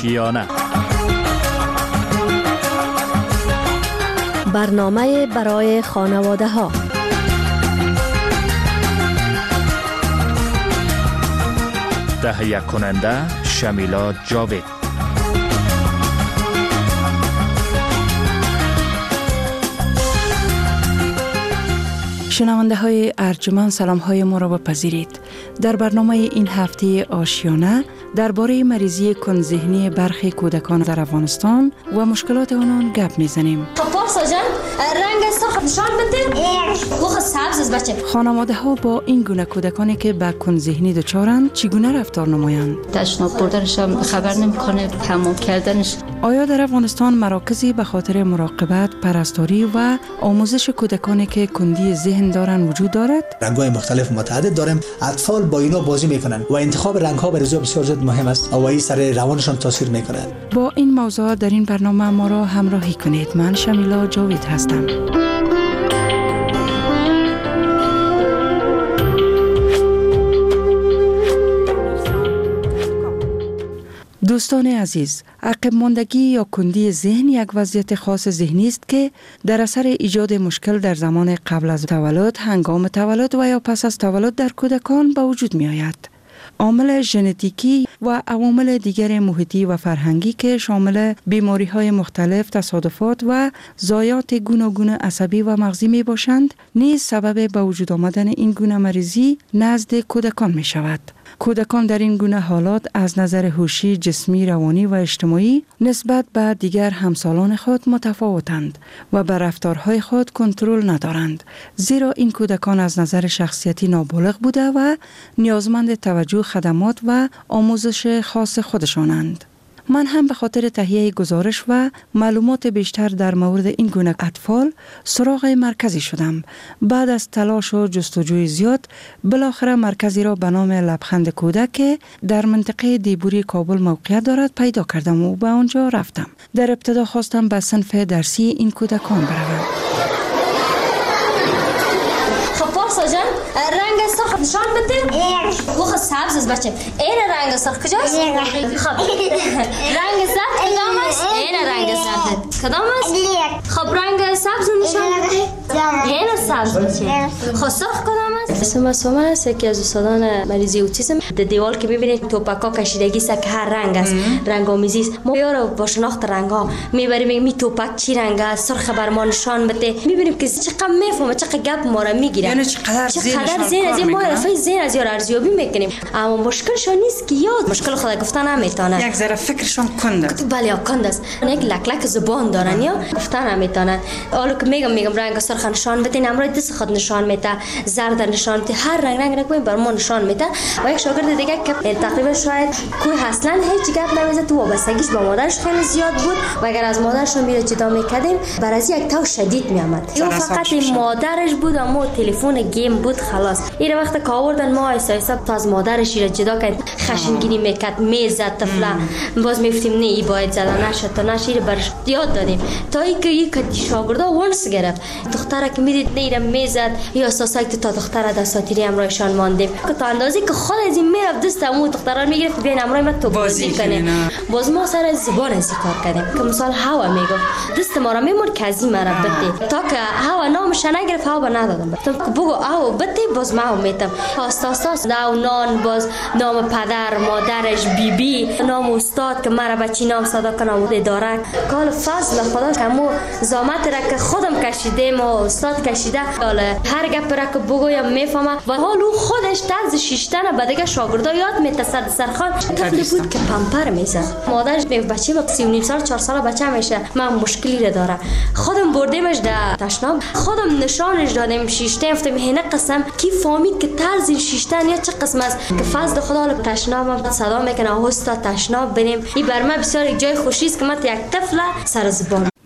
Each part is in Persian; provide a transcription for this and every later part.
آشیانه. برنامه برای خانواده ها. تهیه کننده شمیلا جاوید. شنونده های ارجمند، سلام های ما را بپذیرید. در برنامه این هفته آشیانه درباره مریضی کندذهنی برخی کودکان در افغانستان و مشکلات آنان گپ میزنیم. پارسا جان، رنگ سرخ نشان بده. بخ سبز بچه. خانواده ها با این گونه کودکانی که به کندذهنی دچارند چگونه رفتار نمایند؟ تشناب بردنش هم خبر نمیکنه، حمام کردنش. آیا در افغانستان مراکزی به خاطر مراقبت، پرستاری و آموزش کودکانی که کندی ذهن دارند وجود دارد؟ رنگ‌های مختلف متعدد داریم. اطفال با اینا بازی میکنن و انتخاب رنگ‌ها برای بسیار زیاد مهم است و این سر روانشان تاثیر میکنه. با این موضوع در این برنامه ما را همراهی کنید. من شمیلا جاوید هستم. دوستان عزیز، عقب ماندگی یا کندی ذهن یک وضعیت خاص ذهنی است که در اثر ایجاد مشکل در زمان قبل از تولد، هنگام تولد و یا پس از تولد در کودکان به وجود می آید. عامل ژنتیکی و عوامل دیگر محیطی و فرهنگی که شامل بیماری‌های مختلف، تصادفات و ضایعات گوناگون عصبی و مغزی می باشند، نیز سبب به وجود آمدن این گونه مریضی نزد کودکان می شود. کودکان در این گونه حالات از نظر هوشی، جسمی، روانی و اجتماعی نسبت به دیگر همسالان خود متفاوتند و بر رفتارهای خود کنترل ندارند، زیرا این کودکان از نظر شخصیتی نابالغ بوده و نیازمند توجه، خدمات و آموزش خاص خودشانند. من هم به خاطر تهیه گزارش و معلومات بیشتر در مورد این گونه اطفال سراغ مرکزی شدم. بعد از تلاش و جستجوی زیاد بالاخره مرکزی را به نام لبخند کودک که در منطقه دیبوری کابل موقعیت دارد پیدا کردم و به آنجا رفتم. در ابتدا خواستم به صنف درسی این کودکان بروم. پارسا جان، رنگ سرخ نشان بده. بخ سبز است بچه. این رنگ سرخ کجاست؟ خب رنگ سبز کدام است؟ این رنگ سبز کدام است؟ خب رنگ سبز نشان بده. این سبز بچه. خب سرخ کدام است؟ اسم سومن است، یکی از استادان مریضی اوتیسم. در دیوار که میبینید توپکا کشیدگی است که هر رنگ است، رنگ آمیزی است. ما یارو با شناخت رنگ ها میبریم می توپک چی رنگ است، سرخ بر ما نشان بده. میبینیم که چقدر میفهمه، چقدر گپ ما را میگیره. یعنی چقدر زین از ما رفای زین از یار ارزیابی میکنیم. اما مشکلشون نیست که یاد مشکل خدا گفتن نمیتونه. یک ذره فکرشون کنده. بله کند است. یک لک زبان دارن یا گفتن نمیتونن. حالا که میگم رنگ سرخ نشان بده، نمرای دست خود نشان میده، زرد نشان میده، هر رنگ بر ما نشان میده. و یک شاگرد دیگه که تقریبا شاید کوی اصلا هیچ گپ نمیزد، تو وابستگیش با مادرش خیلی زیاد بود و اگر از مادرش میره جدا میکردیم برای یک تو شدید میامد. یا فقط مادرش بود و ما تلفن گیم بود خلاص. این وقت که آوردن ما ایسا تا از مادرش را جدا کرد، خشمگینی میکرد، میزد طفلا. باز میفتیم نه ای باید زدن نشد تا نشیر برش یاد دادیم تا اینکه یک شاگردا ونس گرفت. دختره که میدید نیرم میزد یا اساسا تا دختره دستاتیری امرایشان ماندیم که تا اندازی که خود از این میرفت دستمو دخترا میگرفت بین امرای ما تو بازی کنه. باز ما سر زبان از کار کردیم که مثال هوا میگفت دست ما را میمون کازی مرا بده تا که هوا نامش نگرفت هوا ندادم تو بگو او بده باز ما میتم استاد نام باز نام پدر مادرش بی نام استاد که مرا بچی نام صدا کنم اداره کال فضل خدا که مو زحمت را که خودم کشیدم و استاد کشیده حالا هر گپ را که بگویم میفهمه و حالو خودش طرز شیشتن بعد شاگردا یاد میته سرخان طفلی بود که پمپر میزد مادرش میگه بچه با 3.5 سال 4 سال بچه میشه من مشکلی را داره خودم بردیمش در تشناب خودم نشانش دادم شیشته گفتم هنه قسم کی فهمید که طرز شیشتن یا چه قسم است که فضل خدا له تشناب صدا میکنه هستا تشناب بریم این بر من بسیار یک جای خوشی است که من یک طفل سر زبان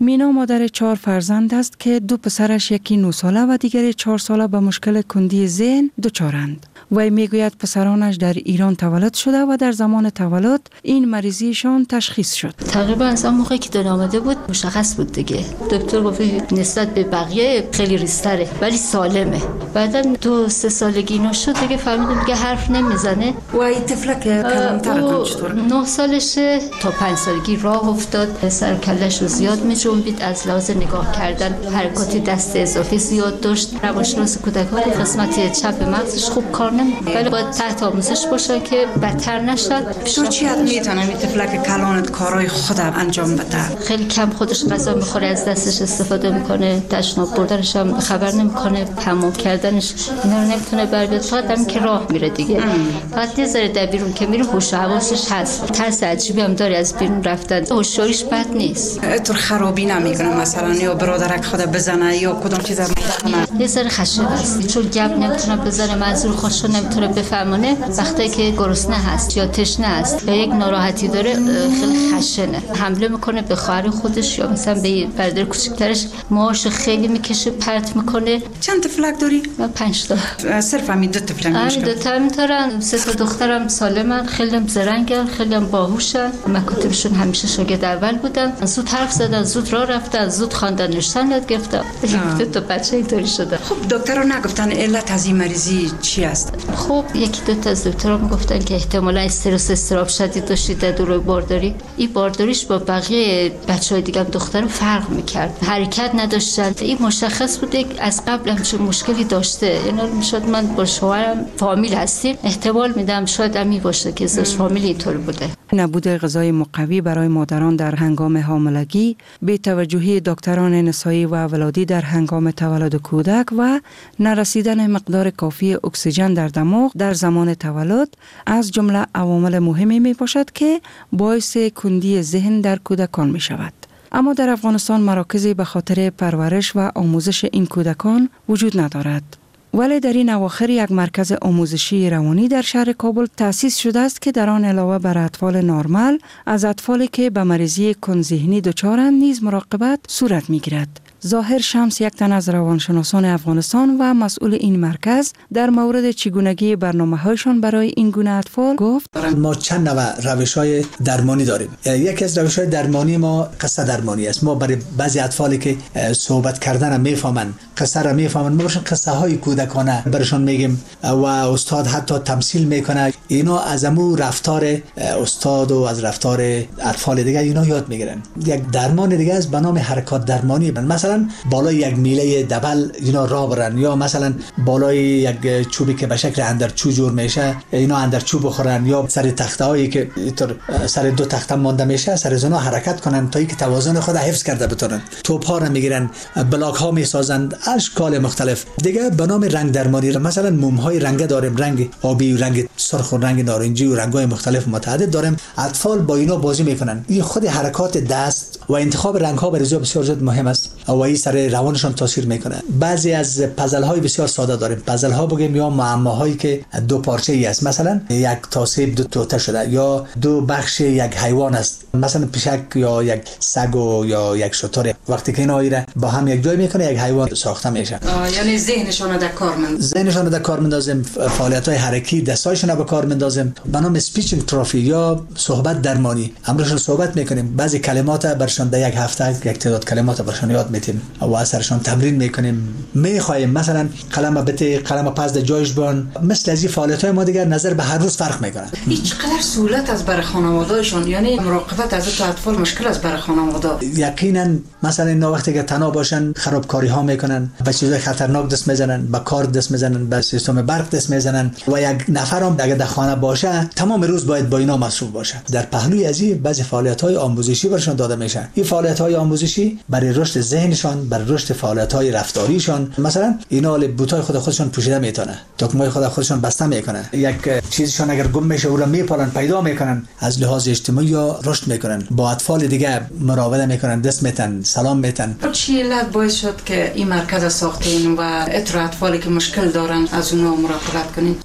مینا مادر 4 فرزند است که 2 پسرش، یکی 9 ساله و دیگری 4 ساله به مشکل کندی ذهن دچارند. وی میگوید پسرانش در ایران تولد شده و در زمان تولد این مریضیشان تشخیص شد. تقریبا از اون موقعی که دنیا آمده بود مشخص بود دیگه. دکتر گفت نسبت به بقیه خیلی ریزتره ولی سالمه. بعدا 2-3 سالگی اینو شد دیگه فهمیدم دیگه حرف نمیزنه. و این طفلک کلانتر چطور؟ 9 سالشه، تا 5 سالگی راه افتاد، سر کلش رو زیاد میجنبید، از لحاظ نگاه کردن حرکات دست اضافی زیاد داشت. روانشناس کودکان قسمت چپ مغزش خوب کار نمیکنه ولی باید تحت آموزش باشه که بدتر نشد. تو چی میتونه این طفلک کلانت کارهای خود انجام بده؟ خیلی کم خودش غذا میخوره، از دستش استفاده میکنه، تشناب بردنش هم خبر نمیکنه، حمام کردنش اینا رو نمیتونه بر بیاد، فقط همین که راه میره دیگه. فقط یه ذره در بیرون که میره هوش و حواسش هست. ترس عجیبی هم داره از بیرون رفتن، هوشیاریش بد نیست. تو خرابی نمیکنه مثلا یا برادرک خود بزنه یا کدام چیز میکنه؟ یه ذره خشن است، چون گپ نمیتونه بزنه، منظور خودش رو نمیتونه بفهمونه. وقتی که گرسنه هست یا تشنه است یا یک ناراحتی داره خیلی خشنه، حمله میکنه به خواهر خودش یا مثلا به برادر کوچیک‌ترش، موهاش خیلی میکشه، پرت میکنه. چند طفلک داری؟ من 5 تا. صرف همین 2 طفلک همین 2 تا میتونن. 3 تا دخترم سالمن، خیلی هم زرنگن، خیلی هم باهوشن. مکاتبشون همیشه شاگرد اول بودن، زود حرف زدن، زود راه رفتن، زود خواندن نوشتن یاد گرفتن. 2 تا بچه اینطوری شده. خب دکترها نگفتن علت از این مریضی چی است؟ خب 1-2 تا از دکترها میگفتن که احتمالاً استرس استراب شدید داشتید در دوره بارداری. این بارداریش با بقیه بچهای دیگه هم دختر فرق میکرد، حرکت نداشتن. این مشخص بود از قبل همچون مشکلی داشته. یعنی میشد من با شوهرم فامیل هستیم، احتمال میدم شاید هم باشه که ازش فامیل اینطور بوده. نبود غذای مقوی برای مادران در هنگام حاملگی، بی‌توجهی دکتران نسایی و ولادی در هنگام تولد کودک و نرسیدن مقدار کافی اکسیژن در دماغ در زمان تولد از جمله عوامل مهمی می باشد که باعث کندی ذهن در کودکان می شود. اما در افغانستان مراکزی به خاطر پرورش و آموزش این کودکان وجود ندارد. ولی در این اواخر یک مرکز آموزشی روانی در شهر کابل تأسیس شده است که در آن علاوه بر اطفال نرمال، از اطفالی که به مریضی کند ذهنی دچارند نیز مراقبت صورت می‌گیرد. ظاهر شمس، یک تن از روانشناسان افغانستان و مسئول این مرکز، در مورد چگونگی برنامه‌هایشان برای این گونه اطفال گفت: ما چند نوع روش‌های درمانی داریم. یکی از روش‌های درمانی ما قصه درمانی است. ما برای بعضی اطفالی که صحبت کردن را میفهمن، قصه را میفهمن، ما براشون قصه های کودکانه براشون میگیم و استاد حتی تمثیل میکنه. اینا از امو رفتار استاد و از رفتار اطفال دیگه اینا یاد میگیرن. یک درمان دیگه از به نام حرکات درمانی. مثلا بالای یک میله دبل اینا راه برن، یا مثلا بالای یک چوبی که به شکل اندرچو جور میشه اینا اندرچو بخورن، یا سر تختهایی که اینطور سر 2 تخته مانده میشه سر زنا حرکت کنن تا اینکه توازن خود حفظ کرده بتونن. توپ ها رو میگیرن، بلاک ها میسازن، اشکال مختلف. دیگه به نام رنگ درمانی، مثلا موم های رنگ داریم، رنگ آبی، رنگ سرخ و رنگ نارنجی و رنگ های مختلف متعدد داریم. اطفال با اینا بازی میکنن. این خود حرکات دست و انتخاب رنگ ها برای بسیار زیاد مهم است و این سر روانشان تاثیر میکنه. بعضی از پازل های بسیار ساده داریم. پازل ها بگیم یا معماهایی که 2 پارچه ای است، مثلا یک تاسیب 2 توته شده، یا 2 بخش یک حیوان است، مثلا پشک یا یک سگ و یا یک شتر. وقتی که اینا با هم یک جای میکنه یک حیوان ساخته میشه. یعنی ذهنشون در کار میندازیم، فعالیت های حرکی دستایشون رو به کار میندازیم. به نام اسپیچینگ تراپی یا صحبت درمانی. امروز صحبت میکنیم، بعضی کلمات برشون در یک هفته یک تعداد کلمات برشون یاد میدیم و اثرشون تمرین میکنیم. میخوایم مثلا قلم بته، قلم پس در جایش بان. مثل از این فعالیت های ما دیگر نظر به هر روز فرق میکنه. چقدر سهولت از برای خانواده‌شون، یعنی مراقبت از تو اطفال مشکل است برای خانواده. یقینا مثلا اینا وقتی که تنها باشن خرابکاری ها میکنن، به چیزای خطرناک دست میزنن، به کار دست میزنن، به سیستم برق دست میزنن و یک نفر هم اگه در خانه باشه تمام روز باید با اینا مصروف باشه. در پهلوی از این بعضی فعالیت های آموزشی برشون داده میشه. این فعالیت های آموزشی برای رشد ذهنشان، برای رشد فعالیت های رفتاریشان، مثلا اینا بوتای خودشون پوشیده میتونه، دکمه خودشون بسته میکنه، یک چیزشون اگر گم میشه او را میپالن پیدا میکنن، از لحاظ اجتماعی یا رشد میکنن، با اطفال دیگه مراوده میکنن، دست میتن، سلام میتن. چی علت باعث شد که این مرکز ساختین و اطلاع اطفالی که مشکل دارن از اونها مراقبت کنین؟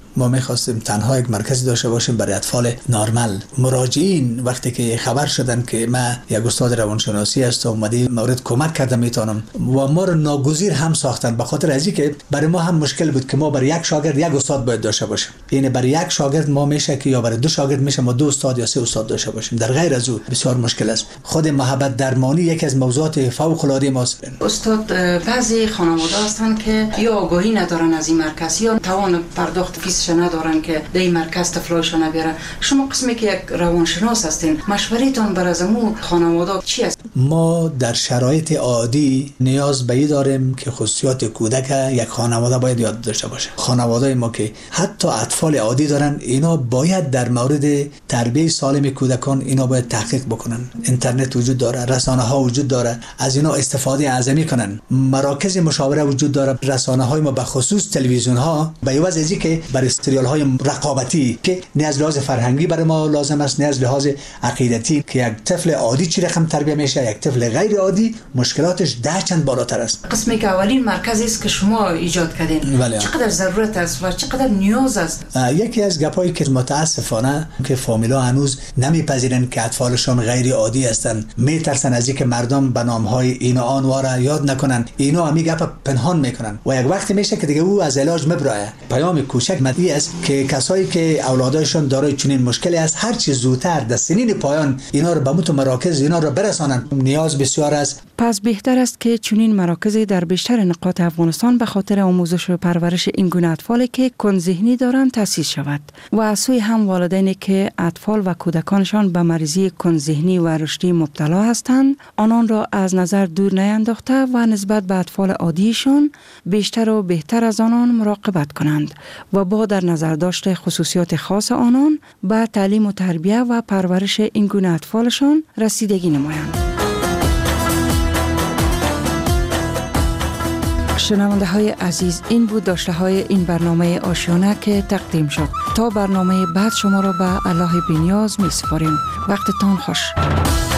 ما می‌خواستیم تنها یک مرکزی داشته باشیم برای اطفال نرمال. مراجعین وقتی که خبر شدن که ما یک استاد روانشناسی هستم اومدی مورد کمک کردم میتونم و ما رو ناگزیر هم ساختن، به خاطر از اینکه برای ما هم مشکل بود که ما برای یک شاگرد یک استاد باید داشته باشیم. یعنی برای یک شاگرد ما میشه که یا برای دو شاگرد میشه ما 2 استاد یا 3 استاد داشته باشیم. در غیر از او بسیار مشکل است. خود محبت درمانی یکی از موضوعات فوق العاده ماست. استاد بعضی خانواده هستن که یا آگاهی ندارن از این مرکز یا توان پرداخت فیسش ندارن که در این مرکز طفلایشون بیارن. شما قسمی که یک روانشناس هستین، مشورتون برای زمو خانواده چی است؟ ما در شرایط عادی نیاز به این داریم که خصوصیات کودک یک خانواده باید یاد داشته باشه. خانواده ما که حتی اطفال عادی دارن، اینا باید در مورد تربیت سالم کودکان اینا باید تحقیق بکنن. اینترنت وجود داره، رسانه ها وجود داره، از اینا استفاده اعظمی کنن. مراکز مشاوره وجود داره، رسانه های ما به خصوص تلویزیون ها به عوض از اینکه برای سریال های رقابتی که نه از لحاظ فرهنگی برای ما لازم است نه از لحاظ عقیدتی که یک طفل عادی چی رقم تربیت میشه، یک طفل غیر عادی مشکلاتش 10 چند بالاتر است. قسمی که اولین مرکزی است که شما ایجاد کردین، چقدر ضرورت است و چقدر نیاز است؟ یکی از گپایی که متاسفانه که فامیلا هنوز نمیپذیرن که اطفالشون غیر عادی هستن، میترسن از اینکه مردم به نامهای این و آن واره یاد نکنن، اینا همین گپ پنهان میکنن و یک وقتی میشه که دیگه او از علاج مبرایه. پیام کوچک مدی است که کسایی که اولادایشون دارای چنین مشکلی است هر چه زودتر در سنین پایان اینا رو به متو مراکز اینا رو برسانن. نیاز بسیار است. پس بهتر است که چنین مراکزی در بیشتر نقاط افغانستان به خاطر آموزش و پرورش این گونه اطفالی که کند ذهنی دارند تأسیس شود و از سوی هم والدینی که اطفال و کودکانشان به مریضی کند ذهنی و رشدی مبتلا هستند آنان را از نظر دور نینداخته و نسبت به اطفال عادیشان بیشتر و بهتر از آنان مراقبت کنند و با در نظر داشت خصوصیات خاص آنان به تعلیم و تربیت و پرورش این گونه اطفالشان رسیدگی نمایند. شنونده های عزیز، این بود داشته های این برنامه آشیانه که تقدیم شد. تا برنامه بعد شما را به الله بی‌نیاز می سپاریم. وقتتان خوش.